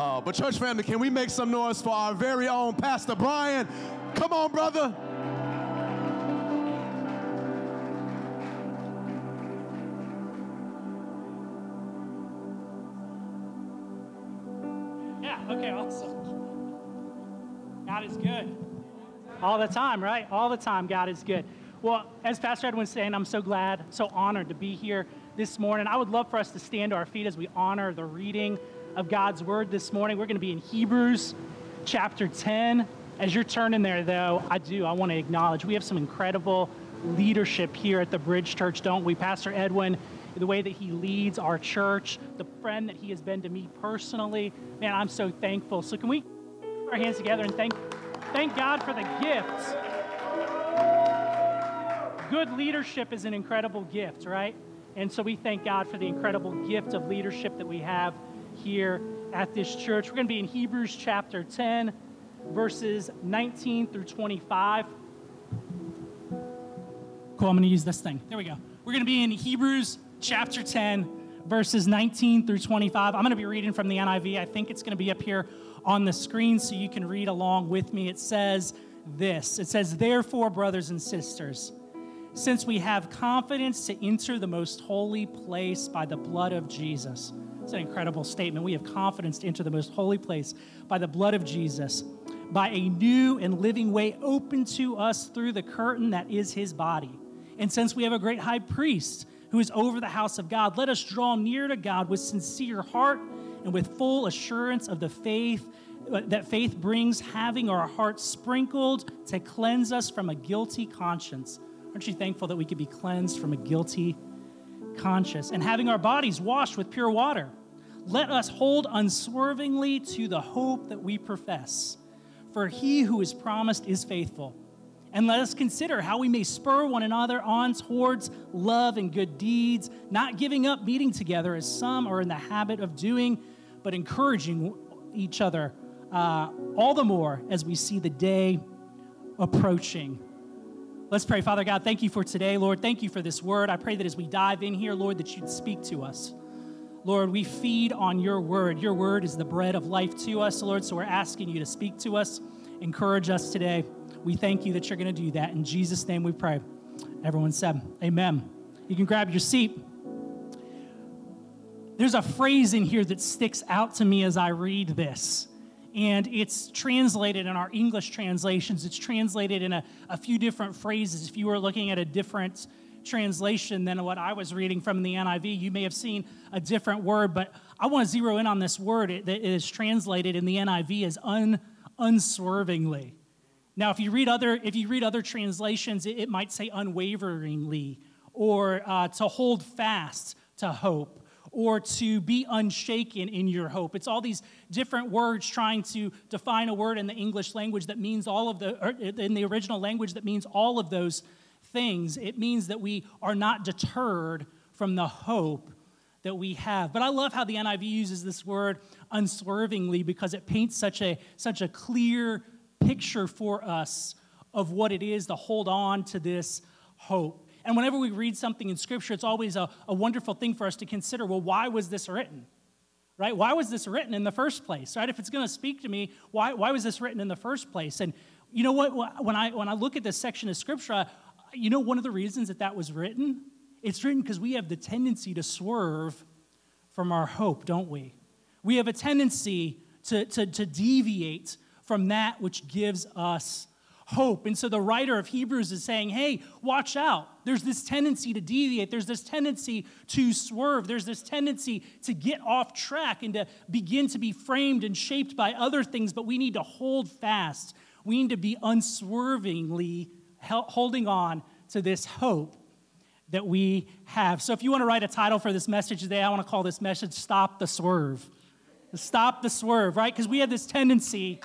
But church family, can we make some noise for our very own Pastor Brian? Come on, brother. Yeah, okay, awesome. God is good. All the time, right? All the time, God is good. Well, as Pastor Edwin's saying, I'm so glad, so honored to be here this morning. I would love for us to stand to our feet as we honor the reading of God's word this morning. We're going to be in Hebrews chapter 10. As you're turning there, though, I want to acknowledge we have some incredible leadership here at the Bridge Church, don't we? Pastor Edwin, the way that he leads our church, the friend that he has been to me personally, man, I'm so thankful. So can we put our hands together and thank God for the gifts. Good leadership is an incredible gift, right? And so we thank God for the incredible gift of leadership that we have here at this church. We're going to be in Hebrews chapter 10, verses 19 through 25. Cool, I'm going to use this thing. There we go. We're going to be in Hebrews chapter 10, verses 19 through 25. I'm going to be reading from the NIV. I think it's going to be up here on the screen so you can read along with me. It says this. It says, "Therefore, brothers and sisters, since we have confidence to enter the most holy place by the blood of Jesus." It's an incredible statement. We have confidence to enter the most holy place by the blood of Jesus, by a new and living way open to us through the curtain that is his body. And since we have a great high priest who is over the house of God, let us draw near to God with sincere heart and with full assurance of the faith that faith brings, having our hearts sprinkled to cleanse us from a guilty conscience. Aren't you thankful that we could be cleansed from a guilty conscience? And having our bodies washed with pure water, let us hold unswervingly to the hope that we profess. For he who is promised is faithful. And let us consider how we may spur one another on towards love and good deeds, not giving up meeting together as some are in the habit of doing, but encouraging each other all the more as we see the day approaching. Let's pray. Father God, thank you for today, Lord. Thank you for this word. I pray that as we dive in here, Lord, that you'd speak to us. Lord, we feed on your word. Your word is the bread of life to us, Lord, so we're asking you to speak to us, encourage us today. We thank you that you're going to do that. In Jesus' name we pray. Everyone said, amen. You can grab your seat. There's a phrase in here that sticks out to me as I read this. And it's translated in our English translations. It's translated in a few different phrases. If you were looking at a different translation than what I was reading from the NIV, you may have seen a different word, but I want to zero in on this word that is translated in the NIV as unswervingly. Now, if you read other translations, it might say unwaveringly, or to hold fast to hope, or to be unshaken in your hope. It's all these different words trying to define a word in the English language that means in the original language that means all of those things. It means that we are not deterred from the hope that we have. But I love how the NIV uses this word unswervingly because it paints such a clear picture for us of what it is to hold on to this hope. And whenever we read something in Scripture, it's always a wonderful thing for us to consider, well, why was this written? Right? Why was this written in the first place? Right? If it's going to speak to me, why was this written in the first place? And you know what? When I look at this section of Scripture, you know one of the reasons that was written? It's written because we have the tendency to swerve from our hope, don't we? We have a tendency to deviate from that which gives us hope. And so the writer of Hebrews is saying, hey, watch out. There's this tendency to deviate. There's this tendency to swerve. There's this tendency to get off track and to begin to be framed and shaped by other things, but we need to hold fast. We need to be unswervingly holding on to this hope that we have. So if you want to write a title for this message today, I want to call this message, Stop the Swerve. Stop the Swerve, right? Because we have this tendency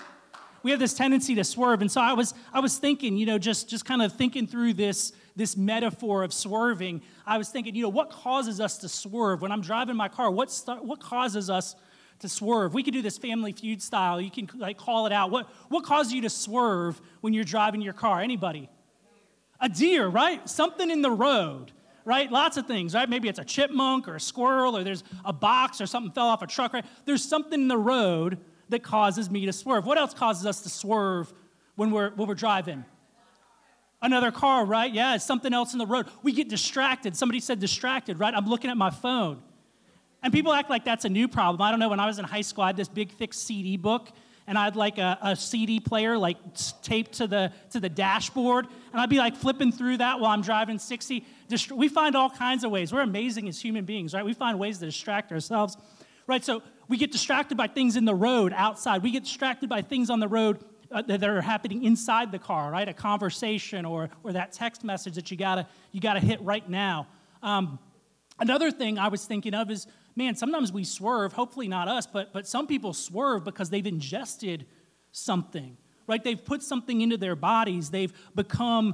to swerve. And so I was thinking, just kind of thinking through this metaphor of swerving. I was thinking, what causes us to swerve? When I'm driving my car, what causes us to swerve? We could do this Family Feud style. You can call it out. What causes you to swerve when you're driving your car? Anybody? A deer, right? Something in the road, right? Lots of things, right? Maybe it's a chipmunk or a squirrel or there's a box or something fell off a truck, right? There's something in the road that causes me to swerve. What else causes us to swerve when we're driving? Another car, right? Yeah, it's something else in the road. We get distracted. Somebody said distracted, right? I'm looking at my phone. And people act like that's a new problem. I don't know, when I was in high school, I had this big, thick CD book, and I had like a CD player like taped to the dashboard, and I'd be like flipping through that while I'm driving 60. We find all kinds of ways. We're amazing as human beings, right? We find ways to distract ourselves, right? So we get distracted by things in the road outside. We get distracted by things on the road that are happening inside the car, right? A conversation or that text message that you gotta hit right now. Another thing I was thinking of is, man, sometimes we swerve, hopefully not us, but some people swerve because they've ingested something, right? They've put something into their bodies. They've become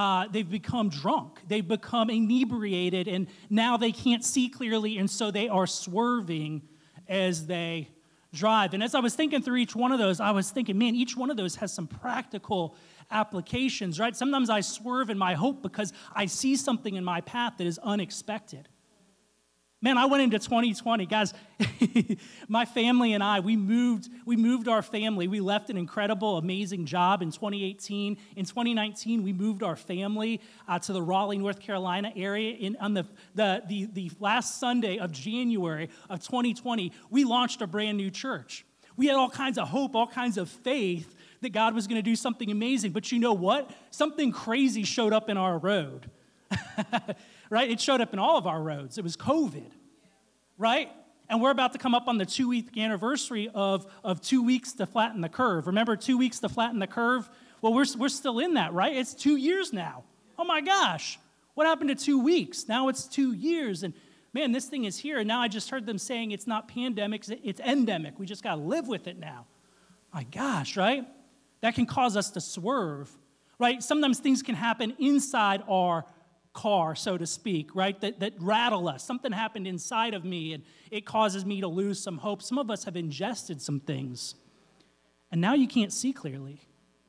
drunk. They've become inebriated, and now they can't see clearly, and so they are swerving as they drive. And as I was thinking through each one of those, I was thinking, man, each one of those has some practical applications, right? Sometimes I swerve in my hope because I see something in my path that is unexpected. Man, I went into 2020, guys. My family and I, we moved our family. We left an incredible, amazing job in 2018. In 2019, we moved our family to the Raleigh, North Carolina area. On the last Sunday of January of 2020, we launched a brand new church. We had all kinds of hope, all kinds of faith that God was going to do something amazing. But you know what? Something crazy showed up in our road. Right? It showed up in all of our roads. It was COVID, right? And we're about to come up on the 2-week anniversary of 2 weeks to flatten the curve. Remember 2 weeks to flatten the curve? Well, we're still in that, right? It's 2 years now. Oh my gosh. What happened to 2 weeks? Now it's 2 years. And man, this thing is here. And now I just heard them saying it's not pandemic, it's endemic. We just got to live with it now. My gosh, right? That can cause us to swerve, right? Sometimes things can happen inside our car, so to speak, right, that rattle us. Something happened inside of me, and it causes me to lose some hope. Some of us have ingested some things, and now you can't see clearly.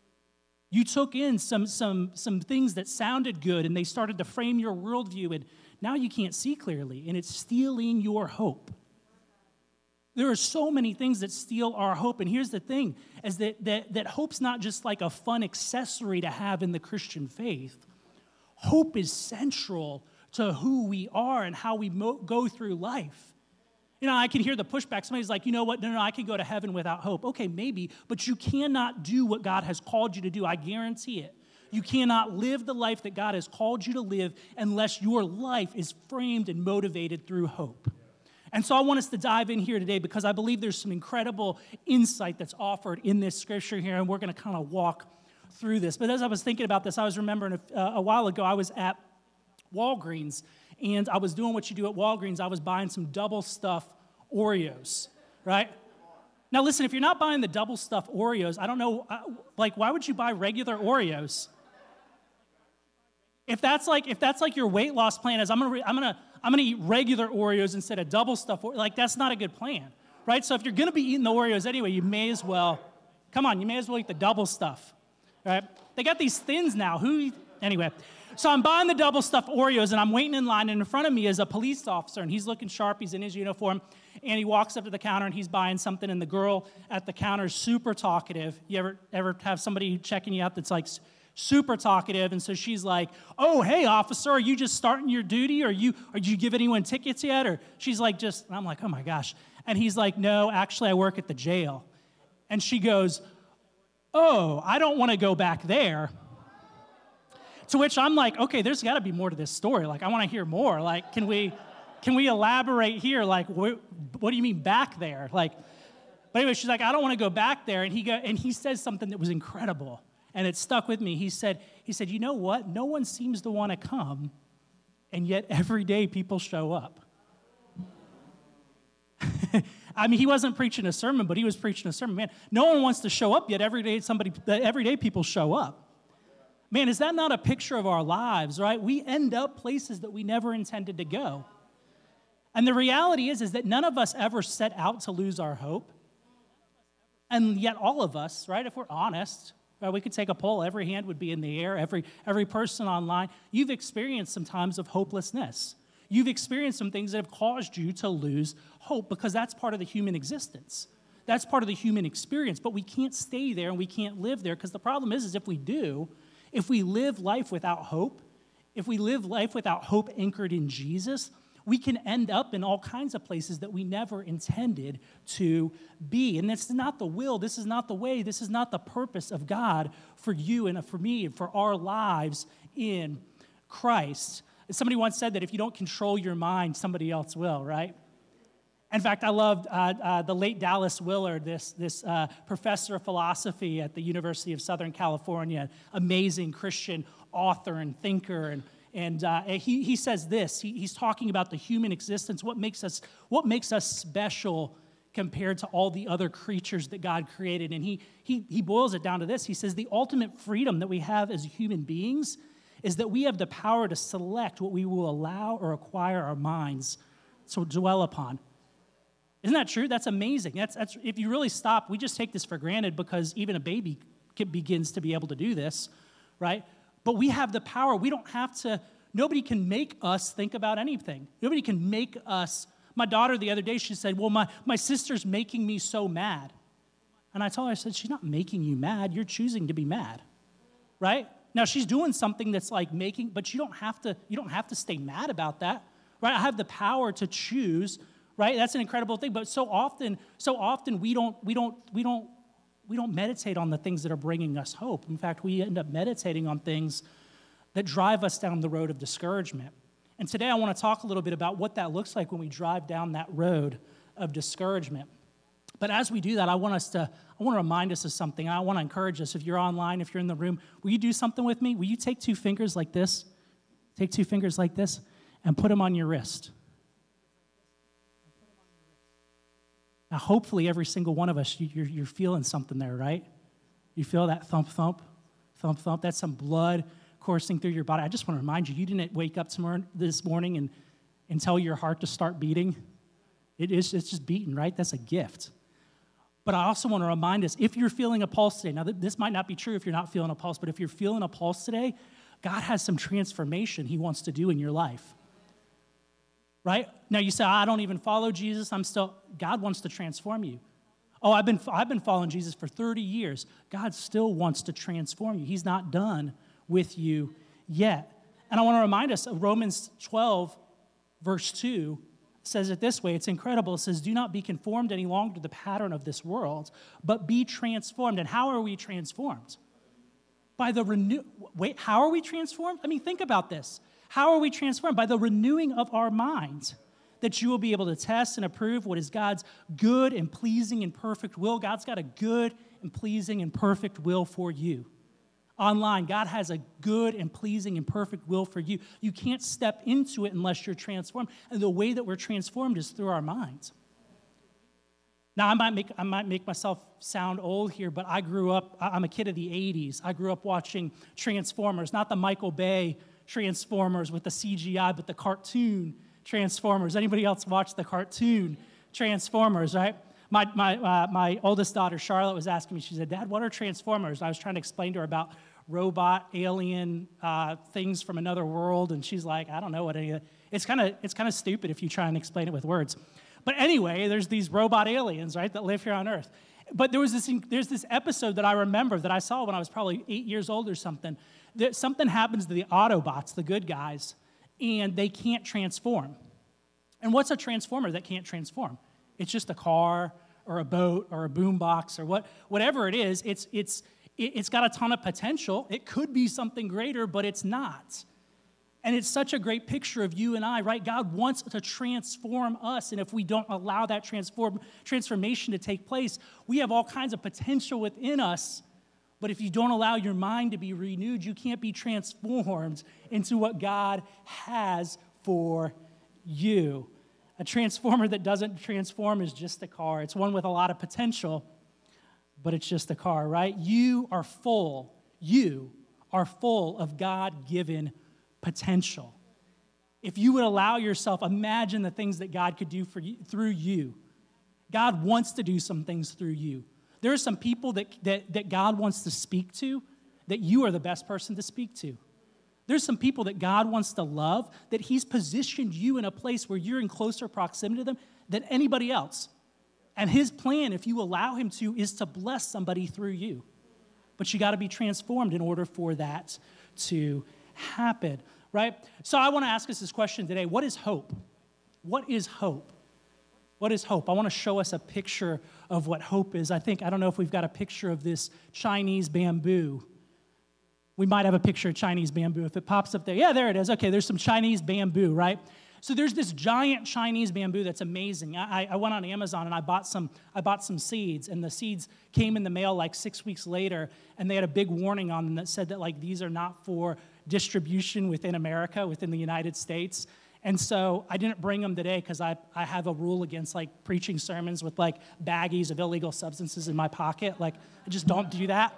You took in some things that sounded good, and they started to frame your worldview, and now you can't see clearly, and it's stealing your hope. There are so many things that steal our hope, and here's the thing, is that hope's not just like a fun accessory to have in the Christian faith. Hope is central to who we are and how we go through life. You know, I can hear the pushback. Somebody's like, you know what? No, I can go to heaven without hope. Okay, maybe, but you cannot do what God has called you to do. I guarantee it. You cannot live the life that God has called you to live unless your life is framed and motivated through hope. And so I want us to dive in here today because I believe there's some incredible insight that's offered in this scripture here, and we're going to kind of walk through this. But as I was thinking about this, I was remembering a while ago, I was at Walgreens, and I was doing what you do at Walgreens. I was buying some double stuffed Oreos, right? Now listen, if you're not buying the double stuffed Oreos, I don't know, why would you buy regular Oreos? If that's like your weight loss plan is I'm gonna eat regular Oreos instead of double stuffed, that's not a good plan, right? So if you're gonna be eating the Oreos anyway, you may as well eat the double stuff. Right? They got these thins now. Anyway, so I'm buying the double stuffed Oreos, and I'm waiting in line, and in front of me is a police officer, and he's looking sharp. He's in his uniform, and he walks up to the counter, and he's buying something, and the girl at the counter is super talkative. You ever have somebody checking you out that's like super talkative, and so she's like, oh, hey, officer, are you just starting your duty, or did you give anyone tickets yet? Or she's like, and I'm like, oh my gosh. And he's like, no, actually, I work at the jail. And she goes, oh, I don't want to go back there. To which I'm like, okay, there's got to be more to this story. Like, I want to hear more. Like, can we elaborate here? Like, what do you mean back there? Like, but anyway, she's like, I don't want to go back there. And he says something that was incredible, and it stuck with me. He said, you know what? No one seems to want to come, and yet every day people show up. I mean, he wasn't preaching a sermon, but he was preaching a sermon. Man, no one wants to show up, yet every day people show up. Man, is that not a picture of our lives, right? We end up places that we never intended to go. And the reality is that none of us ever set out to lose our hope. And yet all of us, right, if we're honest, right, we could take a poll, every hand would be in the air, every person online, you've experienced some times of hopelessness. You've experienced some things that have caused you to lose hope because that's part of the human existence. That's part of the human experience, but we can't stay there and we can't live there, because the problem is if we do, if we live life without hope, if we live life without hope anchored in Jesus, we can end up in all kinds of places that we never intended to be. And this is not the will, this is not the way, this is not the purpose of God for you and for me and for our lives in Christ. Somebody once said that if you don't control your mind, somebody else will, right? In fact, I loved the late Dallas Willard, this professor of philosophy at the University of Southern California, amazing Christian author and thinker, and he says this. He's talking about the human existence, what makes us special compared to all the other creatures that God created, and he boils it down to this. He says the ultimate freedom that we have as human beings is that we have the power to select what we will allow or acquire our minds to dwell upon. Isn't that true? That's amazing. That's if you really stop, we just take this for granted because even a baby begins to be able to do this, right? But we have the power. We don't have to, nobody can make us think about anything. Nobody can make us. My daughter the other day, she said, well, my sister's making me so mad. And I told her, I said, she's not making you mad. You're choosing to be mad, right? Now, she's doing something that's like making, but you don't have to stay mad about that, right? I have the power to choose, right? That's an incredible thing. But so often we don't meditate on the things that are bringing us hope. In fact, we end up meditating on things that drive us down the road of discouragement. And today I want to talk a little bit about what that looks like when we drive down that road of discouragement. But as we do that, I want to remind us of something. I want to encourage us. If you're online, if you're in the room, will you do something with me? Will you take two fingers like this? Take two fingers like this and put them on your wrist. Now, hopefully, every single one of us, you're feeling something there, right? You feel that thump, thump, thump, thump. That's some blood coursing through your body. I just want to remind you, you didn't wake up this morning and tell your heart to start beating. It's just beating, right? That's a gift. But I also want to remind us, if you're feeling a pulse today, now this might not be true if you're not feeling a pulse, but if you're feeling a pulse today, God has some transformation he wants to do in your life. Right? Now you say, I don't even follow Jesus. God wants to transform you. Oh, I've been following Jesus for 30 years. God still wants to transform you. He's not done with you yet. And I want to remind us of Romans 12, verse 2, says it this way. It's incredible. It says, do not be conformed any longer to the pattern of this world, but be transformed. And how are we transformed? By the Wait, how are we transformed? I mean, think about this. How are we transformed? By the renewing of our minds, that you will be able to test and approve what is God's good and pleasing and perfect will. God's got a good and pleasing and perfect will for you. Online, God has a good and pleasing and perfect will for you. You can't step into it unless you're transformed. And the way that we're transformed is through our minds. Now, I might make myself sound old here, but I'm a kid of the 80s. I grew up watching Transformers, not the Michael Bay Transformers with the CGI, but the cartoon Transformers. Anybody else watch the cartoon Transformers, right? My oldest daughter, Charlotte, was asking me, she said, Dad, what are Transformers? I was trying to explain to her about robot, alien things from another world, and she's like, I don't know what any of that. It's kind of stupid if you try and explain it with words. But anyway, there's these robot aliens, right, that live here on Earth. But there's this episode that I remember that I saw when I was probably 8 years old or something. That something happens to the Autobots, the good guys, and they can't transform. And what's a transformer that can't transform? It's just a car or a boat or a boombox or whatever it is. It's got a ton of potential. It could be something greater, but it's not. And it's such a great picture of you and I, right? God wants to transform us, and if we don't allow that transformation to take place, we have all kinds of potential within us, but if you don't allow your mind to be renewed, you can't be transformed into what God has for you. A transformer that doesn't transform is just a car. It's one with a lot of potential, but it's just a car, right? You are full of God-given potential. If you would allow yourself, imagine the things that God could do for you, through you. God wants to do some things through you. There are some people that God wants to speak to that you are the best person to speak to. There's some people that God wants to love, that he's positioned you in a place where you're in closer proximity to them than anybody else. And his plan, if you allow him to, is to bless somebody through you. But you got to be transformed in order for that to happen, right? So I want to ask us this question today. What is hope? What is hope? What is hope? I want to show us a picture of what hope is. I don't know if we've got a picture of this Chinese bamboo. We might have a picture of Chinese bamboo. If it pops up there, yeah, there it is. Okay, there's some Chinese bamboo, right? So there's this giant Chinese bamboo that's amazing. I went on Amazon and I bought some seeds, and the seeds came in the mail like 6 weeks later, and they had a big warning on them that said that like these are not for distribution within America, within the United States. And so I didn't bring them today because I have a rule against like preaching sermons with like baggies of illegal substances in my pocket. Like I just don't do that.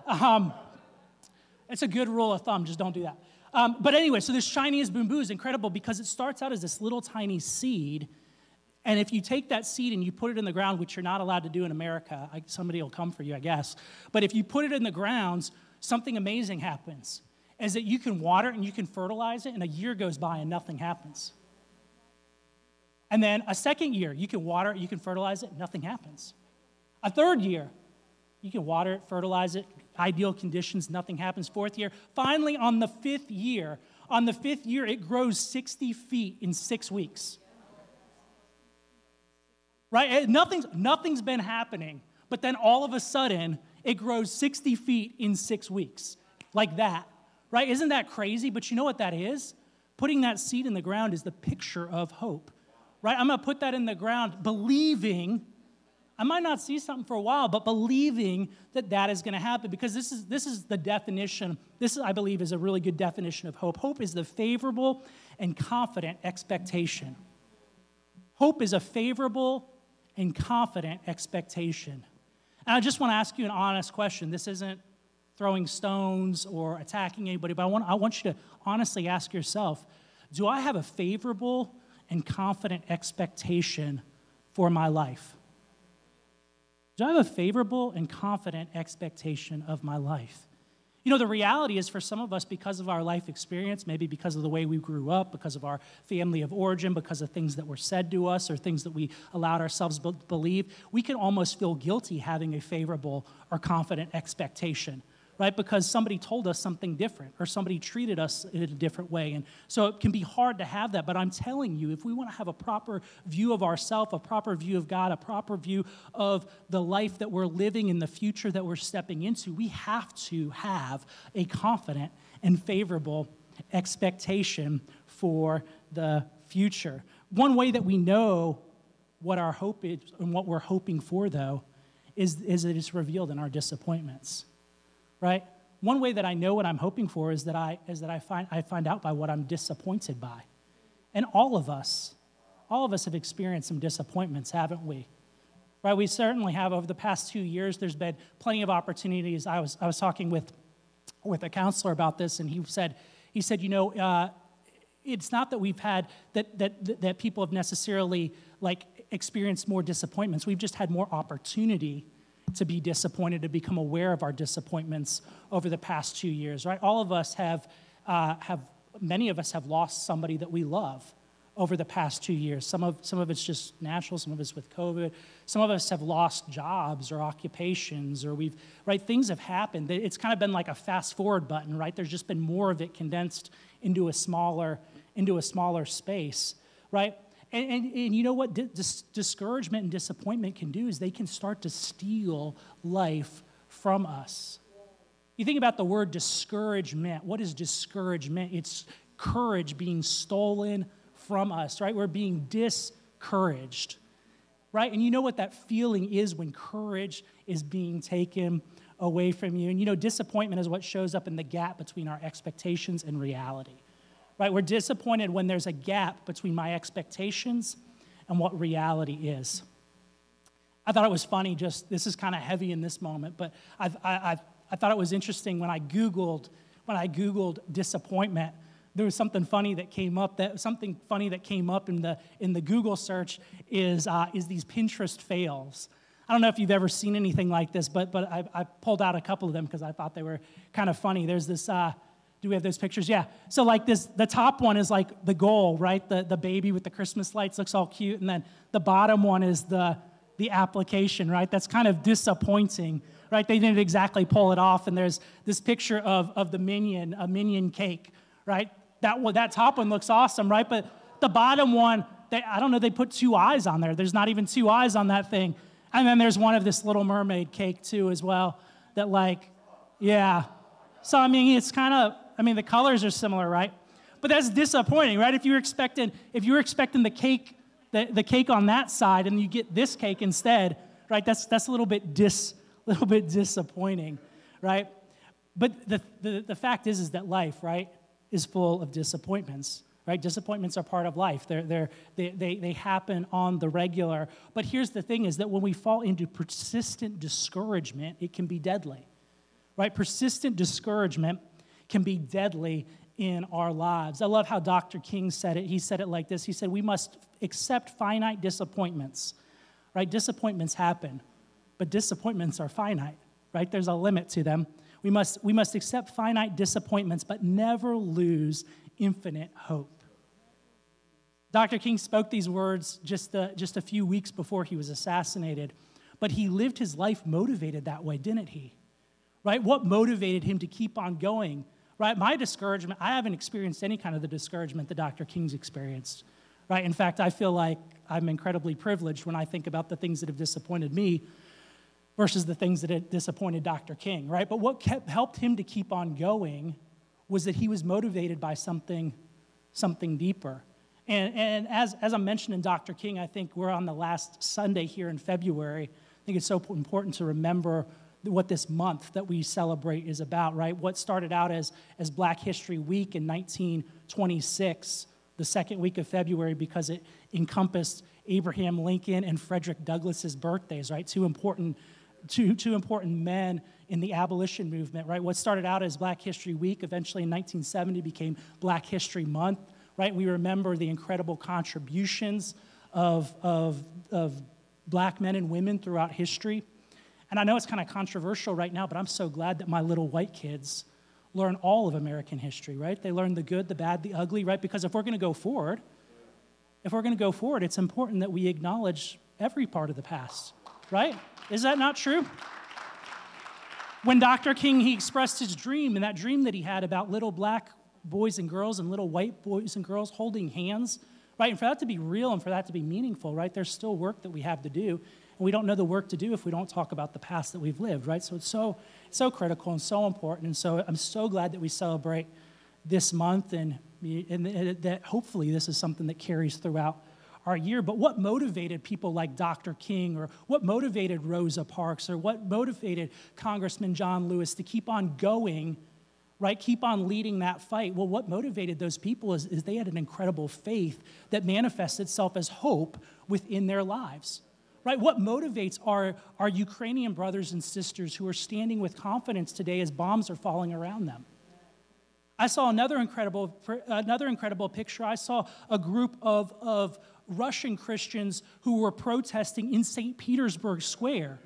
It's a good rule of thumb. Just don't do that. But anyway, so this Chinese bamboo is incredible because it starts out as this little tiny seed. And if you take that seed and you put it in the ground, which you're not allowed to do in America, somebody will come for you, I guess. But if you put it in the grounds, something amazing happens. Is that you can water it and you can fertilize it, and a year goes by and nothing happens. And then a second year, you can water it, you can fertilize it, nothing happens. A third year, you can water it, fertilize it, ideal conditions, nothing happens. Fourth year, finally on the fifth year, it grows 60 feet in 6 weeks. Right? Nothing's been happening, but then all of a sudden, it grows 60 feet in 6 weeks, like that. Right? Isn't that crazy? But you know what that is? Putting that seed in the ground is the picture of hope. Right? I'm going to put that in the ground believing, I might not see something for a while, but believing that that is going to happen, because this is the definition. I believe, is a really good definition of hope. Hope is the favorable and confident expectation. Hope is a favorable and confident expectation. And I just want to ask you an honest question. This isn't throwing stones or attacking anybody, but I want you to honestly ask yourself, do I have a favorable and confident expectation for my life? Do I have a favorable and confident expectation of my life? You know, the reality is for some of us, because of our life experience, maybe because of the way we grew up, because of our family of origin, because of things that were said to us or things that we allowed ourselves to believe, we can almost feel guilty having a favorable or confident expectation. Right? Because somebody told us something different, or somebody treated us in a different way. And so it can be hard to have that. But I'm telling you, if we want to have a proper view of ourselves, a proper view of God, a proper view of the life that we're living in the future that we're stepping into, we have to have a confident and favorable expectation for the future. One way that we know what our hope is and what we're hoping for, though, is that it's revealed in our disappointments. Right? One way that I know what I'm hoping for is that I find out by what I'm disappointed by. And all of us have experienced some disappointments, haven't we? Right? We certainly have. Over the past 2 years, there's been plenty of opportunities. I was talking with a counselor about this, and he said, you know, it's not that we've had that people have necessarily like experienced more disappointments. We've just had more opportunity to be disappointed, to become aware of our disappointments over the past 2 years, right? All of us many of us have lost somebody that we love over the past 2 years. Some of it's just natural, some of it's with COVID. Some of us have lost jobs or occupations, or things have happened. It's kind of been like a fast forward button, right? There's just been more of it condensed into a smaller space, right? And you know what discouragement and disappointment can do is they can start to steal life from us. You think about the word discouragement. What is discouragement? It's courage being stolen from us, right? We're being discouraged, right? And you know what that feeling is when courage is being taken away from you. And you know, disappointment is what shows up in the gap between our expectations and reality. Right, we're disappointed when there's a gap between my expectations and what reality is. I thought it was funny, this is kind of heavy in this moment, but I thought it was interesting when I Googled disappointment, there was something funny that came up. In the Google search is these Pinterest fails. I don't know if you've ever seen anything like this, but I pulled out a couple of them because I thought they were kind of funny. There's this. Do we have those pictures? Yeah. So like this, the top one is like the goal, right? The baby with the Christmas lights looks all cute. And then the bottom one is the the application, right? That's kind of disappointing, right? They didn't exactly pull it off, and there's this picture of the Minion, a Minion cake, right? That top one looks awesome, right? But the bottom one, I don't know, they put 2 eyes on there. There's not even 2 eyes on that thing. And then there's one of this Little Mermaid cake, too, as well, that yeah. So, I mean, it's kind of, the colors are similar, right? But that's disappointing, right? If you were expecting the cake, the cake on that side, and you get this cake instead, right? That's a little bit disappointing, right? But the fact is that life, right, is full of disappointments, right? Disappointments are part of life. They happen on the regular. But here's the thing: is that when we fall into persistent discouragement, it can be deadly, right? Persistent discouragement can be deadly in our lives. I love how Dr. King said it. He said it like this. He said, we must accept finite disappointments, right? Disappointments happen, but disappointments are finite, right? There's a limit to them. We must accept finite disappointments, but never lose infinite hope. Dr. King spoke these words just a few weeks before he was assassinated, but he lived his life motivated that way, didn't he? Right? What motivated him to keep on going? Right? My discouragement, I haven't experienced any kind of the discouragement that Dr. King's experienced. Right? In fact, I feel like I'm incredibly privileged when I think about the things that have disappointed me versus the things that had disappointed Dr. King, right? But what helped him to keep on going was that he was motivated by something deeper. And as I mentioned in Dr. King, I think we're on the last Sunday here in February. I think it's so important to remember what this month that we celebrate is about, right? What started out as Black History Week in 1926, the second week of February, because it encompassed Abraham Lincoln and Frederick Douglass's birthdays, right? Two important men in the abolition movement, right? What started out as Black History Week, eventually in 1970 became Black History Month, right? We remember the incredible contributions of Black men and women throughout history. And I know it's kind of controversial right now, but I'm so glad that my little white kids learn all of American history, right? They learn the good, the bad, the ugly, right? Because if we're going to go forward, it's important that we acknowledge every part of the past, right? Is that not true? When Dr. King, he expressed his dream, and that dream that he had about little black boys and girls and little white boys and girls holding hands, right? And for that to be real and for that to be meaningful, right, there's still work that we have to do. And we don't know the work to do if we don't talk about the past that we've lived, right? So it's so critical and so important. And so I'm so glad that we celebrate this month and that hopefully this is something that carries throughout our year. But what motivated people like Dr. King, or what motivated Rosa Parks, or what motivated Congressman John Lewis to keep on going, right? Keep on leading that fight? Well, what motivated those people is they had an incredible faith that manifests itself as hope within their lives. Right? What motivates our Ukrainian brothers and sisters who are standing with confidence today as bombs are falling around them? I saw another incredible picture. I saw a group of Russian Christians who were protesting in St. Petersburg Square.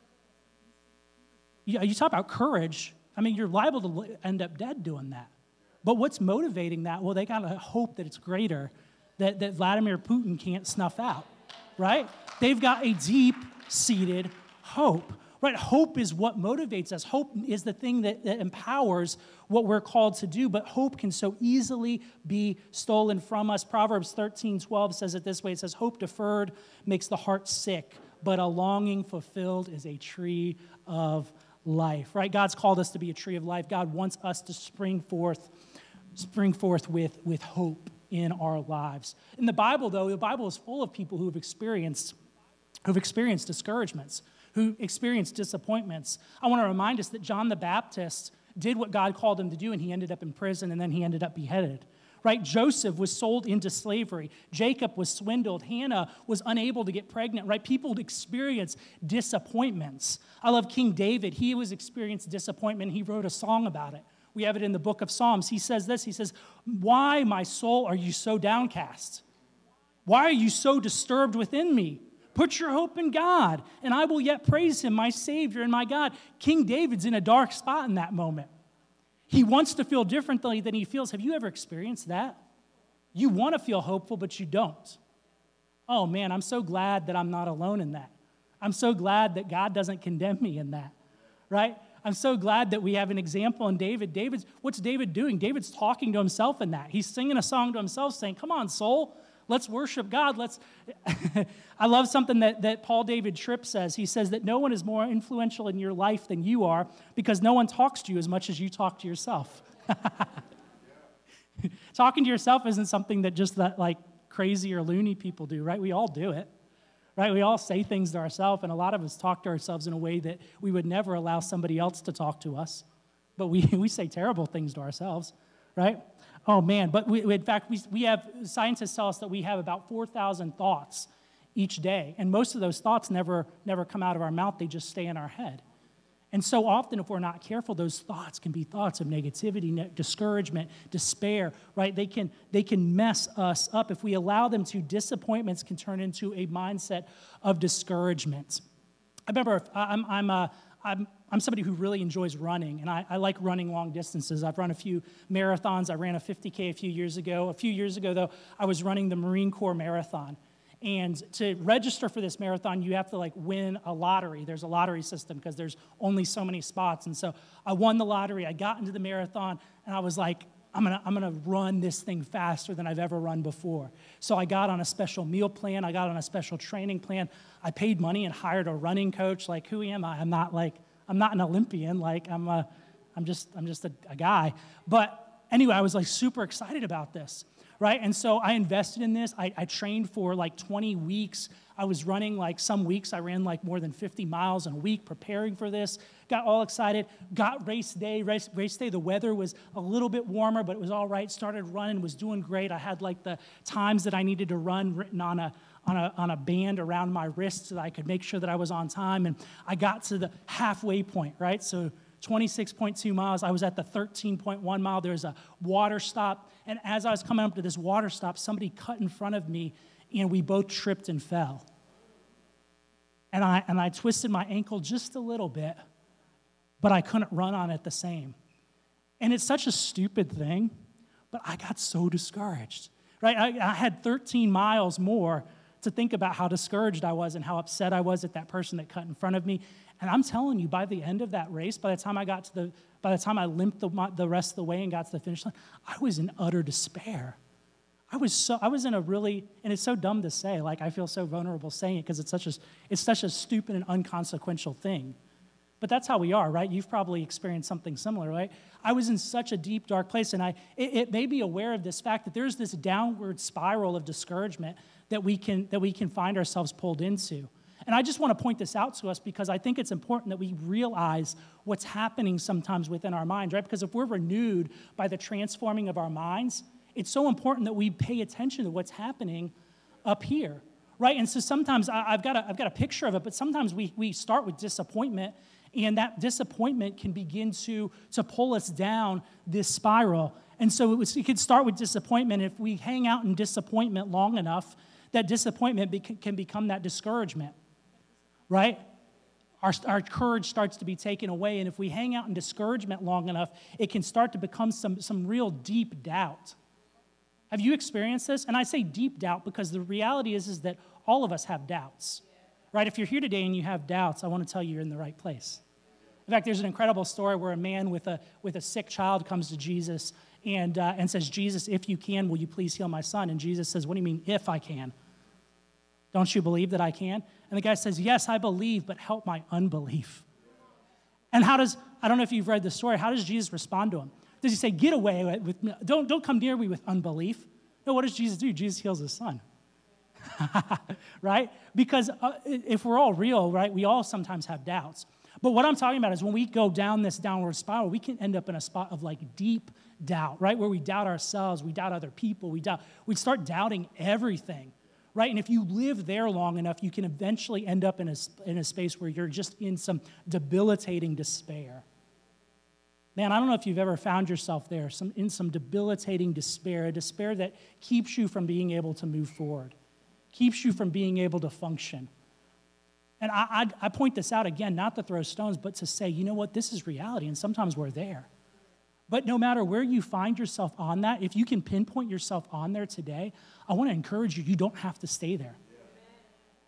You talk about courage. I mean, you're liable to end up dead doing that. But what's motivating that? Well, they got a hope that it's greater, that Vladimir Putin can't snuff out, right? They've got a deep-seated hope, right? Hope is what motivates us. Hope is the thing that empowers what we're called to do, but hope can so easily be stolen from us. Proverbs 13:12 says it this way. It says, hope deferred makes the heart sick, but a longing fulfilled is a tree of life, right? God's called us to be a tree of life. God wants us to spring forth with hope in our lives. In the Bible, though, the Bible is full of people who have experienced discouragements, who experienced disappointments. I want to remind us that John the Baptist did what God called him to do, and he ended up in prison, and then he ended up beheaded. Right? Joseph was sold into slavery. Jacob was swindled. Hannah was unable to get pregnant. Right? People experience disappointments. I love King David. He was experienced disappointment. He wrote a song about it. We have it in the book of Psalms. He says this. He says, "Why, my soul, are you so downcast? Why are you so disturbed within me? Put your hope in God, and I will yet praise him, my Savior and my God." King David's in a dark spot in that moment. He wants to feel differently than he feels. Have you ever experienced that? You want to feel hopeful, but you don't. Oh, man, I'm so glad that I'm not alone in that. I'm so glad that God doesn't condemn me in that, right? I'm so glad that we have an example in David. What's David doing? David's talking to himself in that. He's singing a song to himself saying, come on, soul, let's worship God. I love something that Paul David Tripp says. He says that no one is more influential in your life than you are because no one talks to you as much as you talk to yourself. Talking to yourself isn't something that just like crazy or loony people do, right? We all do it. Right? We all say things to ourselves, and a lot of us talk to ourselves in a way that we would never allow somebody else to talk to us. But we say terrible things to ourselves, right? Oh, man. But in fact, we have, scientists tell us that we have about 4,000 thoughts each day, and most of those thoughts never come out of our mouth. They just stay in our head. And so often, if we're not careful, those thoughts can be thoughts of negativity, discouragement, despair, right? They can mess us up. If we allow them to, disappointments can turn into a mindset of discouragement. I remember I'm somebody who really enjoys running, and I like running long distances. I've run a few marathons. I ran a 50K a few years ago. A few years ago, though, I was running the Marine Corps Marathon. And to register for this marathon, you have to win a lottery. There's a lottery system because there's only so many spots. And so I won the lottery. I got into the marathon, and I was like, I'm gonna run this thing faster than I've ever run before. So I got on a special meal plan. I got on a special training plan. I paid money and hired a running coach. Like, who am I? I'm not an Olympian. I'm just a guy. But anyway, I was super excited about this. Right? And so I invested in this. I trained for 20 weeks. I was running some weeks. I ran more than 50 miles in a week preparing for this. Got all excited. Got race day. Race day, the weather was a little bit warmer, but it was all right. Started running, was doing great. I had the times that I needed to run written on a band around my wrist so that I could make sure that I was on time. And I got to the halfway point, right? So 26.2 miles. I was at the 13.1 mile. There's a water stop. And as I was coming up to this water stop, somebody cut in front of me, and we both tripped and fell. And I twisted my ankle just a little bit, but I couldn't run on it the same. And it's such a stupid thing, but I got so discouraged. Right? I had 13 miles more to think about how discouraged I was and how upset I was at that person that cut in front of me. And I'm telling you, by the end of that race, by the time I limped the rest of the way and got to the finish line, I was in utter despair. I was in a really, and it's so dumb to say, I feel so vulnerable saying it because it's such a stupid and unconsequential thing. But that's how we are, right? You've probably experienced something similar, right? I was in such a deep, dark place, and it made me aware of this fact that there's this downward spiral of discouragement that we can find ourselves pulled into. And I just want to point this out to us because I think it's important that we realize what's happening sometimes within our minds, right? Because if we're renewed by the transforming of our minds, it's so important that we pay attention to what's happening up here, right? And so sometimes I've got a picture of it, but sometimes we start with disappointment, and that disappointment can begin to pull us down this spiral. And so it could start with disappointment. If we hang out in disappointment long enough, that disappointment can become that discouragement. Right? Our courage starts to be taken away, and if we hang out in discouragement long enough, it can start to become some real deep doubt. Have you experienced this? And I say deep doubt because the reality is that all of us have doubts. Right? If you're here today and you have doubts, I want to tell you you're in the right place. In fact, there's an incredible story where a man with a sick child comes to Jesus and says, Jesus, if you can, will you please heal my son? And Jesus says, what do you mean, if I can? Don't you believe that I can? And the guy says, yes, I believe, but help my unbelief. And I don't know if you've read the story, how does Jesus respond to him? Does he say, get away with me, don't come near me with unbelief? No, what does Jesus do? Jesus heals his son. Right? Because if we're all real, right, we all sometimes have doubts. But what I'm talking about is when we go down this downward spiral, we can end up in a spot of deep doubt, right? Where we doubt ourselves, we doubt other people, we start doubting everything. Right? And if you live there long enough, you can eventually end up in a space where you're just in some debilitating despair. Man, I don't know if you've ever found yourself there, in some debilitating despair, a despair that keeps you from being able to move forward, keeps you from being able to function. And I point this out again, not to throw stones, but to say, you know what, this is reality, and sometimes we're there. But no matter where you find yourself on that, if you can pinpoint yourself on there today, I want to encourage you, you don't have to stay there.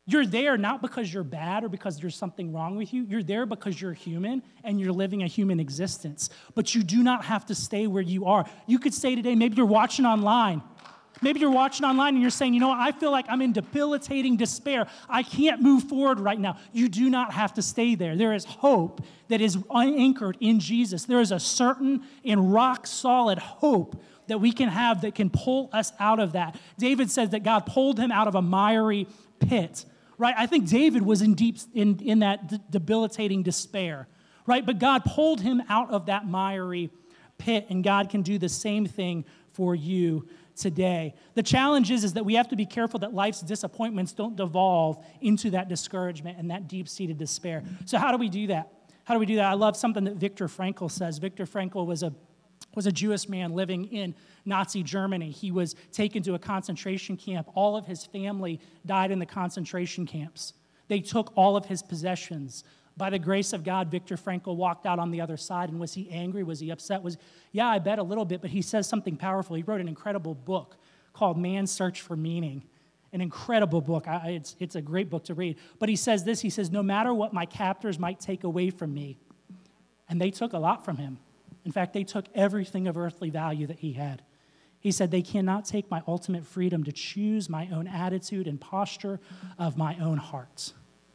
You're there not because you're bad or because there's something wrong with you. You're there because you're human and you're living a human existence. But you do not have to stay where you are. You could say today, maybe you're watching online. Maybe you're watching online and you're saying, you know what, I feel like I'm in debilitating despair. I can't move forward right now. You do not have to stay there. There is hope that is anchored in Jesus. There is a certain and rock solid hope that we can have that can pull us out of that. David says that God pulled him out of a miry pit. Right? I think David was in that debilitating despair, right? But God pulled him out of that miry pit, and God can do the same thing for you today. The challenge is that we have to be careful that life's disappointments don't devolve into that discouragement and that deep-seated despair. So how do we do that? How do we do that? I love something that Viktor Frankl says. Viktor Frankl was a Jewish man living in Nazi Germany. He was taken to a concentration camp. All of his family died in the concentration camps. They took all of his possessions. By the grace of God, Viktor Frankl walked out on the other side. And was he angry? Was he upset? Yeah, I bet a little bit, but he says something powerful. He wrote an incredible book called Man's Search for Meaning. An incredible book. It's a great book to read. But he says this, he says, no matter what my captors might take away from me, and they took a lot from him. In fact, they took everything of earthly value that he had. He said, they cannot take my ultimate freedom to choose my own attitude and posture of my own heart.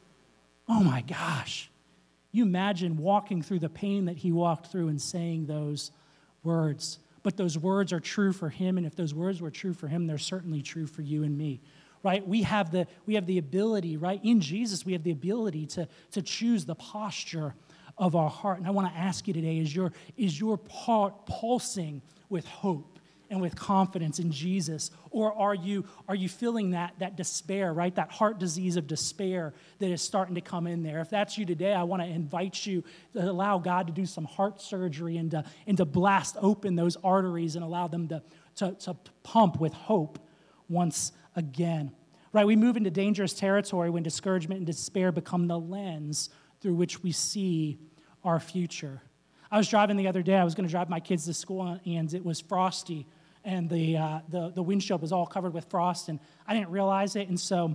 Oh my gosh. You imagine walking through the pain that he walked through and saying those words. But those words are true for him, and if those words were true for him, they're certainly true for you and me. Right? We have the ability, right? In Jesus, we have the ability to choose the posture of our heart. And I want to ask you today, is your heart pulsing with hope and with confidence in Jesus? Or are you feeling that despair, right? That heart disease of despair that is starting to come in there. If that's you today, I want to invite you to allow God to do some heart surgery and to blast open those arteries and allow them to pump with hope once again. Right? We move into dangerous territory when discouragement and despair become the lens through which we see our future. I was driving the other day. I was going to drive my kids to school, and it was frosty, and the windshield was all covered with frost, and I didn't realize it, and so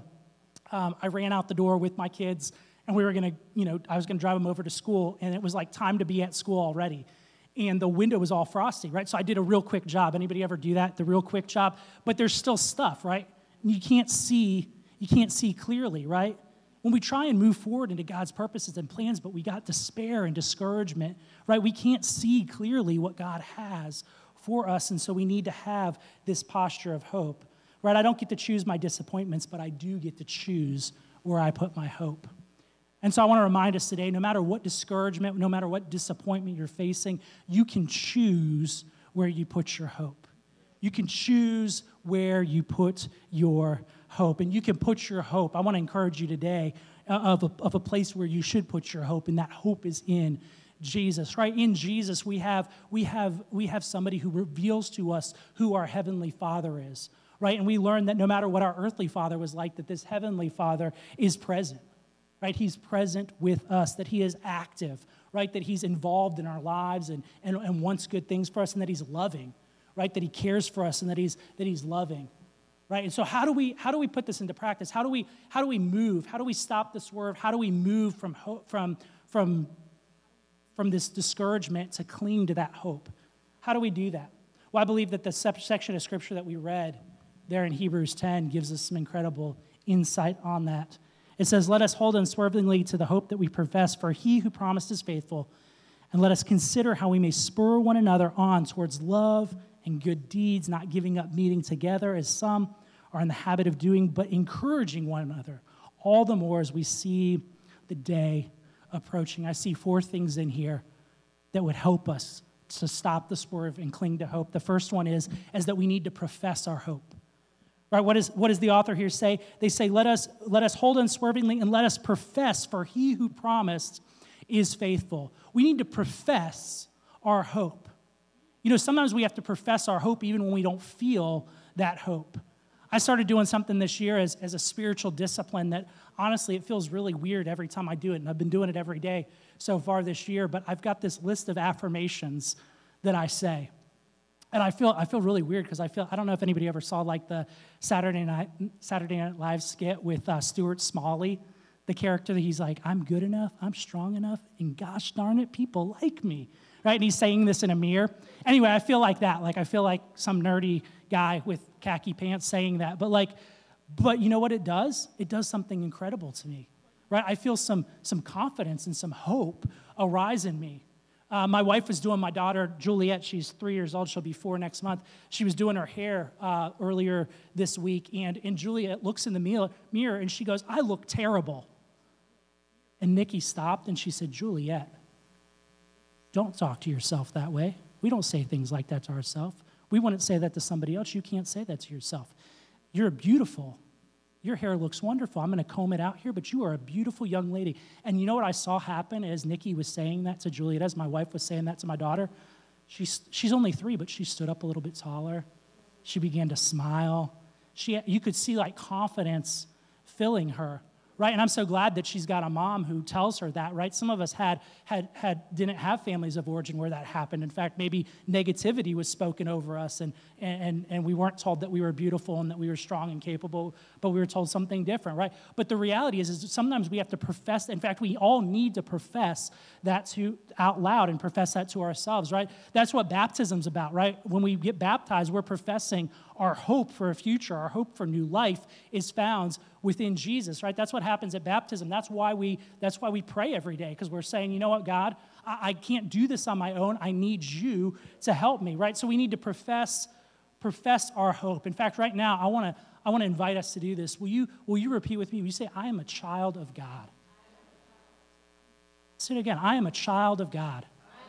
I ran out the door with my kids, and we were going to, I was going to drive them over to school, and it was like time to be at school already, and the window was all frosty, right? So I did a real quick job. Anybody ever do that? The real quick job? But there's still stuff, right? And you can't see clearly, right? When we try and move forward into God's purposes and plans, but we got despair and discouragement, right? We can't see clearly what God has for us, and so we need to have this posture of hope, right? I don't get to choose my disappointments, but I do get to choose where I put my hope. And so I want to remind us today, no matter what discouragement, no matter what disappointment you're facing, you can choose where you put your hope. You can choose where you put your hope, and you can put your hope. I want to encourage you today of a place where you should put your hope, and that hope is in Jesus, right? In Jesus, we have somebody who reveals to us who our heavenly Father is, right? And we learn that no matter what our earthly father was like, that this heavenly Father is present, right? He's present with us, that he is active, right? That he's involved in our lives and wants good things for us, and that he's loving, right? That he cares for us and that he's loving, right? And so how do we put this into practice? How do we move? How do we stop the swerve? How do we move from this discouragement to cling to that hope? How do we do that? Well, I believe that the section of scripture that we read there in Hebrews 10 gives us some incredible insight on that. It says, "Let us hold unswervingly to the hope that we profess, for he who promised is faithful. And let us consider how we may spur one another on towards love and good deeds, not giving up meeting together as some are in the habit of doing, but encouraging one another, all the more as we see the day approaching." I see 4 things in here that would help us to stop the swerve and cling to hope. The first one is that we need to profess our hope. Right? What does the author here say? They say, let us hold unswervingly and let us profess, for he who promised is faithful. We need to profess our hope. You know, sometimes we have to profess our hope even when we don't feel that hope. I started doing something this year as a spiritual discipline that, honestly, it feels really weird every time I do it, and I've been doing it every day so far this year, but I've got this list of affirmations that I say. And I feel really weird because I don't know if anybody ever saw like the Saturday Night Live skit with Stuart Smalley, the character that he's like, I'm good enough, I'm strong enough, and gosh darn it, people like me, right? And he's saying this in a mirror. Anyway, I feel like that. Like I feel like some nerdy guy with khaki pants saying that. But you know what it does? It does something incredible to me, right? I feel some confidence and some hope arise in me. My wife was doing my daughter, Juliet, she's 3 years old, she'll be 4 next month. She was doing her hair earlier this week, and Juliet looks in the mirror and she goes, I look terrible. And Nikki stopped and she said, Juliet, don't talk to yourself that way. We don't say things like that to ourselves. We wouldn't say that to somebody else. You can't say that to yourself. You're beautiful. Your hair looks wonderful. I'm going to comb it out here, but you are a beautiful young lady. And you know what I saw happen as Nikki was saying that to Juliet, as my wife was saying that to my daughter? She's only 3, but she stood up a little bit taller. She began to smile. You could see like confidence filling her, right? And I'm so glad that she's got a mom who tells her that, right? Some of us didn't have families of origin where that happened. In fact, maybe negativity was spoken over us, and we weren't told that we were beautiful and that we were strong and capable, but we were told something different, right? But the reality is sometimes we have to profess. In fact, we all need to profess that out loud and profess that to ourselves, right? That's what baptism's about, right? When we get baptized, we're professing our hope for a future, our hope for new life is found within Jesus, right? That's what happens at baptism. That's why we pray every day, because we're saying, you know what, God, I can't do this on my own. I need you to help me, right? So we need to profess our hope. In fact, right now, I want to invite us to do this. Will you repeat with me? Will you say, I am a child of God? Say it again. I am a child of God.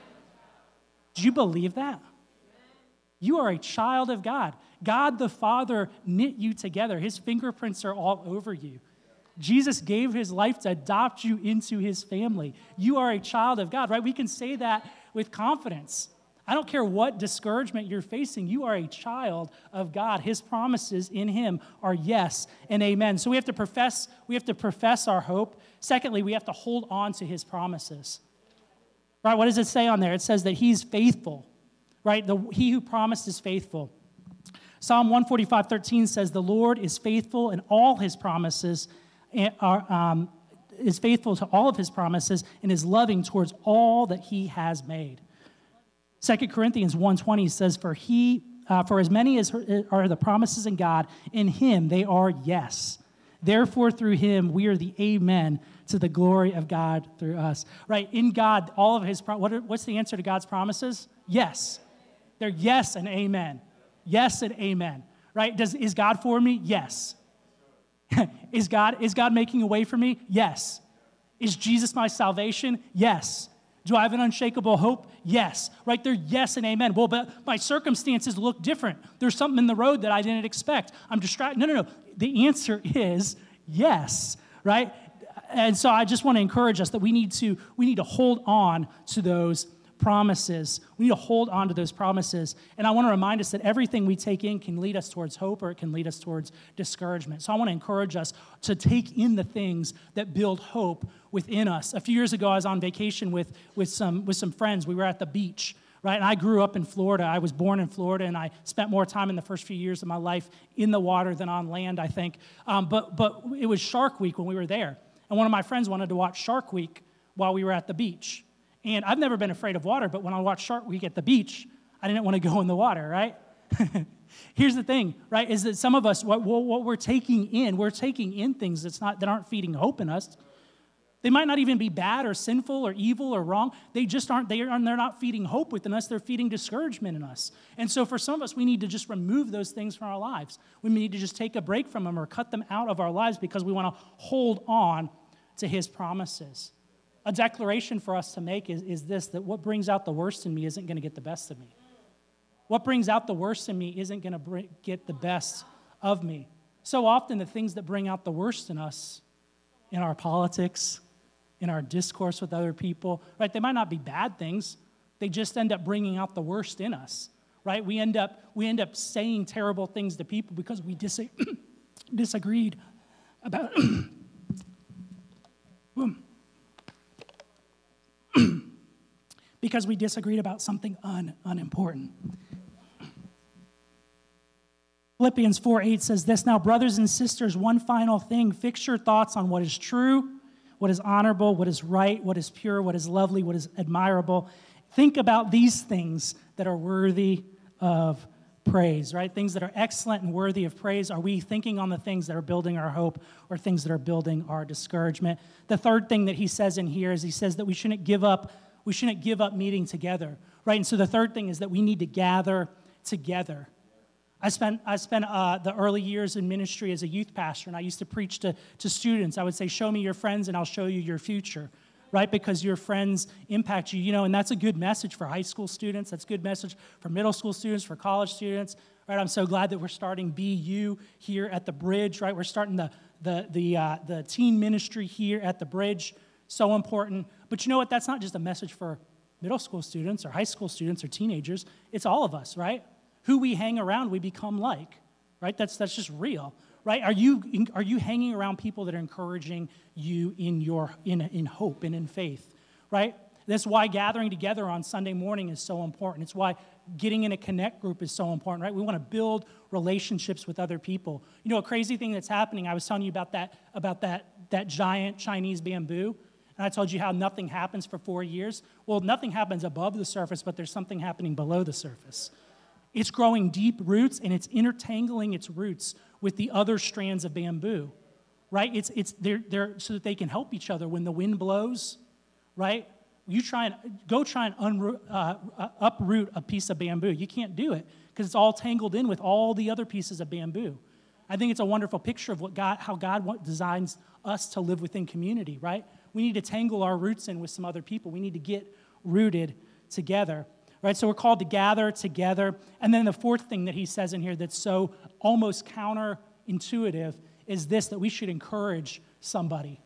Do you believe that? You are a child of God. God the Father knit you together. His fingerprints are all over you. Jesus gave his life to adopt you into his family. You are a child of God, right? We can say that with confidence. I don't care what discouragement you're facing. You are a child of God. His promises in him are yes and amen. So we have to profess our hope. Secondly, we have to hold on to his promises. Right? What does it say on there? It says that he's faithful. Right? He who promised is faithful. Psalm 145:13 says, the Lord is faithful in all his promises, is faithful to all of his promises, and is loving towards all that he has made. 2 Corinthians 1:20 says, for as many as are the promises in God, in him they are yes. Therefore, through him we are the amen to the glory of God through us. Right? In God, all of his, what's the answer to God's promises? Yes. They're yes and amen. Yes and amen. Right? Is God for me? Yes. Is God making a way for me? Yes. Is Jesus my salvation? Yes. Do I have an unshakable hope? Yes. Right? They're yes and amen. Well, but my circumstances look different. There's something in the road that I didn't expect. I'm distracted. No. The answer is yes. Right? And so I just want to encourage us that we need to hold on to those promises. We need to hold on to those promises. And I want to remind us that everything we take in can lead us towards hope, or it can lead us towards discouragement. So I want to encourage us to take in the things that build hope within us. A few years ago, I was on vacation with some friends. We were at the beach, right? And I grew up in Florida. I was born in Florida, and I spent more time in the first few years of my life in the water than on land, I think. But it was Shark Week when we were there. And one of my friends wanted to watch Shark Week while we were at the beach. And I've never been afraid of water, but when I watched Shark Week at the beach, I didn't want to go in the water, right? Here's the thing, right, is that some of us, what we're taking in things that aren't feeding hope in us. They might not even be bad or sinful or evil or wrong. They just aren't, they're not feeding hope within us. They're feeding discouragement in us. And so for some of us, we need to just remove those things from our lives. We need to just take a break from them or cut them out of our lives because we want to hold on to his promises. A declaration for us to make is this, that what brings out the worst in me isn't going to get the best of me. What brings out the worst in me isn't going to get the best of me. So often the things that bring out the worst in us, in our politics, in our discourse with other people, right? They might not be bad things. They just end up bringing out the worst in us, right? We end up saying terrible things to people because we disagreed about because we disagreed about something unimportant. Philippians 4:8 says this, "Now, brothers and sisters, one final thing. Fix your thoughts on what is true, what is honorable, what is right, what is pure, what is lovely, what is admirable. Think about these things that are worthy of praise," right? Things that are excellent and worthy of praise. Are we thinking on the things that are building our hope or things that are building our discouragement? The third thing that he says in here is he says that we shouldn't give up meeting together, right? And so the third thing is that we need to gather together. I spent the early years in ministry as a youth pastor, and I used to preach to students. I would say, show me your friends, and I'll show you your future, right? Because your friends impact you, and that's a good message for high school students. That's a good message for middle school students, for college students, right? I'm so glad that we're starting BU here at the Bridge, right? We're starting the teen ministry here at the Bridge. So important. But you know what? That's not just a message for middle school students or high school students or teenagers. It's all of us, right? Who we hang around, we become like, right? That's just real, right? Are you hanging around people that are encouraging you in hope and in faith, right? That's why gathering together on Sunday morning is so important. It's why getting in a connect group is so important, right? We want to build relationships with other people. You know, a crazy thing that's happening, I was telling you about that giant Chinese bamboo, and I told you how nothing happens for 4 years. Well, nothing happens above the surface, but there's something happening below the surface. It's growing deep roots, and it's intertangling its roots with the other strands of bamboo, right? They're so that they can help each other when the wind blows, right? You try and uproot a piece of bamboo. You can't do it because it's all tangled in with all the other pieces of bamboo. I think it's a wonderful picture of how God designs us to live within community, right? We need to tangle our roots in with some other people. We need to get rooted together. Right, so we're called to gather together. And then the fourth thing that he says in here that's so almost counterintuitive is this, that we should encourage somebody.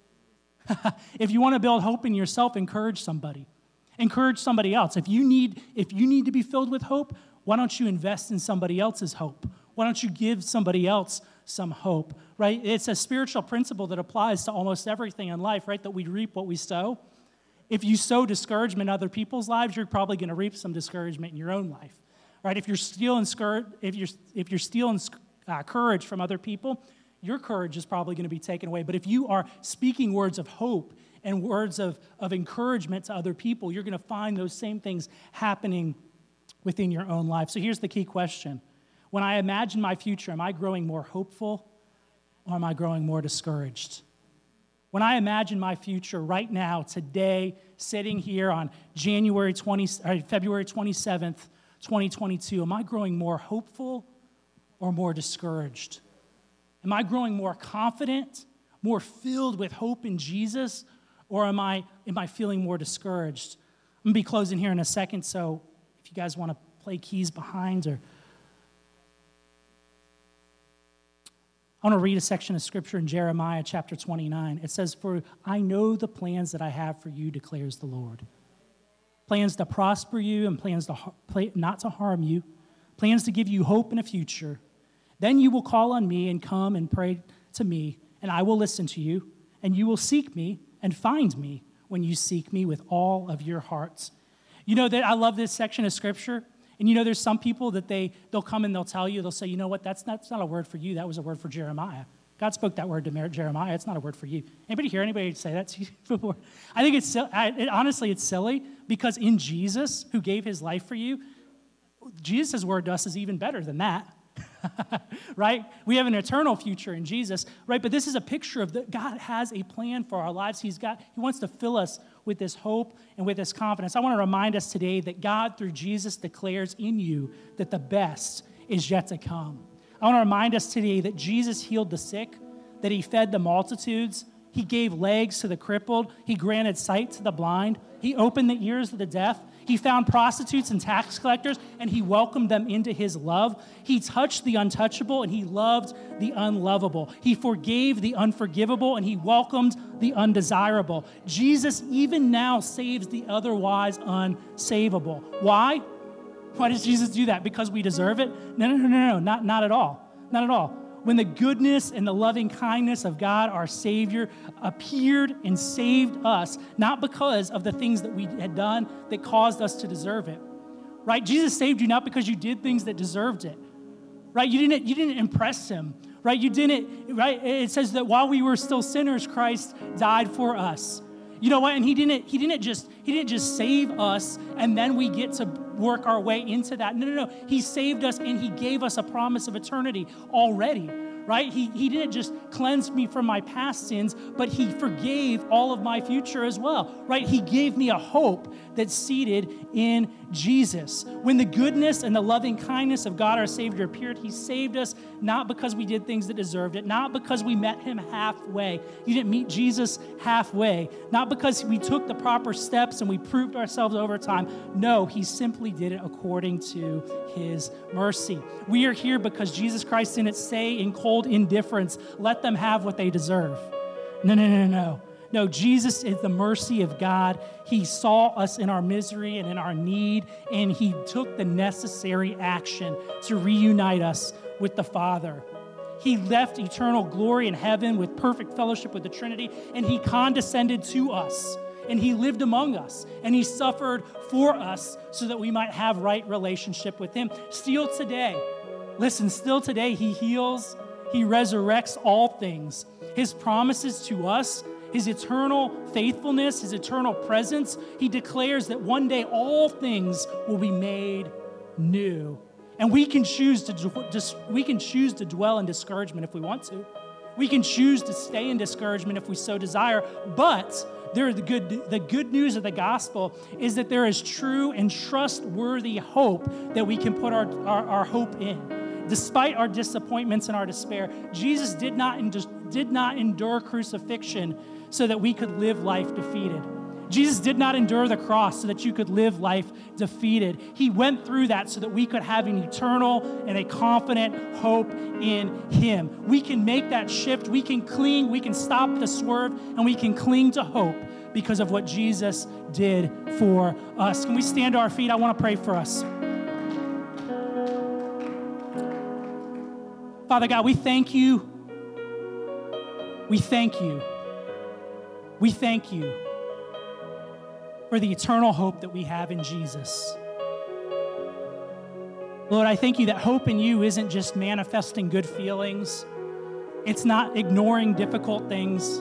If you want to build hope in yourself, encourage somebody. Encourage somebody else. If you need to be filled with hope, why don't you invest in somebody else's hope? Why don't you give somebody else some hope, right? It's a spiritual principle that applies to almost everything in life, right? That we reap what we sow. If you sow discouragement in other people's lives, you're probably going to reap some discouragement in your own life, right? If you're stealing courage from other people, your courage is probably going to be taken away. But if you are speaking words of hope and words of encouragement to other people, you're going to find those same things happening within your own life. So here's the key question. When I imagine my future, am I growing more hopeful or am I growing more discouraged? When I imagine my future right now, today, sitting here on February 27th, 2022, am I growing more hopeful or more discouraged? Am I growing more confident, more filled with hope in Jesus, or am I feeling more discouraged? I'm going to be closing here in a second, so if you guys want to play keys behind or I want to read a section of scripture in Jeremiah chapter 29. It says, "For I know the plans that I have for you, declares the Lord. Plans to prosper you and plans not to harm you, plans to give you hope in a future. Then you will call on me and come and pray to me, and I will listen to you, and you will seek me and find me when you seek me with all of your hearts." You know that I love this section of scripture. And you know, there's some people that they'll come and they'll tell you, they'll say, you know what, that's not a word for you. That was a word for Jeremiah. God spoke that word to Jeremiah. It's not a word for you. Anybody hear anybody say that to you before? I think honestly, it's silly because in Jesus, who gave his life for you, Jesus' word to us is even better than that. Right? We have an eternal future in Jesus, right? But this is a picture of that God has a plan for our lives. He wants to fill us with this hope and with this confidence. I want to remind us today that God, through Jesus, declares in you that the best is yet to come. I want to remind us today that Jesus healed the sick, that he fed the multitudes, he gave legs to the crippled, he granted sight to the blind, he opened the ears of the deaf, he found prostitutes and tax collectors, and he welcomed them into his love. He touched the untouchable, and he loved the unlovable. He forgave the unforgivable, and he welcomed the undesirable. Jesus even now saves the otherwise unsavable. Why? Why does Jesus do that? Because we deserve it? No, not at all. Not at all. When the goodness and the loving kindness of God, our Savior, appeared and saved us, not because of the things that we had done that caused us to deserve it, right? Jesus saved you not because you did things that deserved it, right? You didn't impress him, right? You didn't, right? It says that while we were still sinners, Christ died for us. You know what? And he didn't just save us and then we get to work our way into that. No. He saved us and he gave us a promise of eternity already, right? He didn't just cleanse me from my past sins, but he forgave all of my future as well, right? He gave me a hope that's seated in Jesus. When the goodness and the loving kindness of God our Savior appeared, he saved us not because we did things that deserved it, not because we met him halfway. You didn't meet Jesus halfway, not because we took the proper steps and we proved ourselves over time. No, he simply did it according to his mercy. We are here because Jesus Christ didn't say in cold indifference, let them have what they deserve. No. No, Jesus is the mercy of God. He saw us in our misery and in our need, and he took the necessary action to reunite us with the Father. He left eternal glory in heaven with perfect fellowship with the Trinity, and he condescended to us, and he lived among us, and he suffered for us so that we might have right relationship with him. Still today, he heals, he resurrects all things. His promises to us, his eternal faithfulness, his eternal presence, he declares that one day all things will be made new. And we can choose to dwell in discouragement if we want to. We can choose to stay in discouragement if we so desire. But the good news of the gospel is that there is true and trustworthy hope that we can put our hope in. Despite our disappointments and our despair, Jesus did not endure crucifixion so that we could live life defeated. Jesus did not endure the cross so that you could live life defeated. He went through that so that we could have an eternal and a confident hope in him. We can make that shift. We can cling. We can stop the swerve, and we can cling to hope because of what Jesus did for us. Can we stand to our feet? I want to pray for us. Father God, we thank you. We thank you. We thank you for the eternal hope that we have in Jesus. Lord, I thank you that hope in you isn't just manifesting good feelings. It's not ignoring difficult things.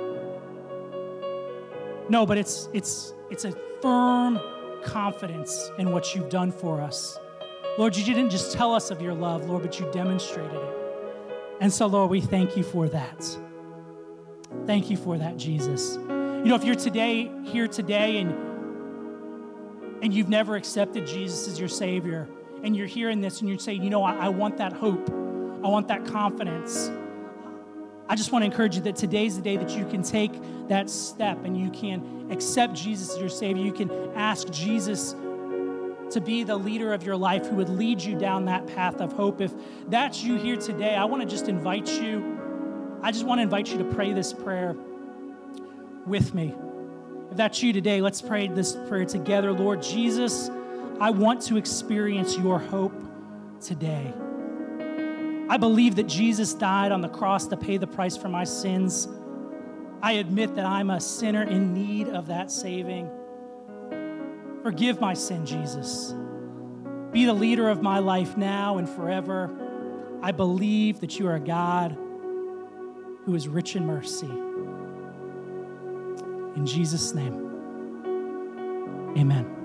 No, but it's a firm confidence in what you've done for us. Lord, you didn't just tell us of your love, Lord, but you demonstrated it. And so, Lord, we thank you for that. Thank you for that, Jesus. You know, if you're here today and you've never accepted Jesus as your Savior, and you're hearing this and you're saying, you know, I want that hope. I want that confidence. I just want to encourage you that today's the day that you can take that step and you can accept Jesus as your Savior. You can ask Jesus to be the leader of your life who would lead you down that path of hope. If that's you here today, I want to just invite you. I just want to invite you to pray this prayer with me. If that's you today, let's pray this prayer together. Lord Jesus, I want to experience your hope today. I believe that Jesus died on the cross to pay the price for my sins. I admit that I'm a sinner in need of that saving. Forgive my sin, Jesus. Be the leader of my life now and forever. I believe that you are a God who is rich in mercy. In Jesus' name, amen.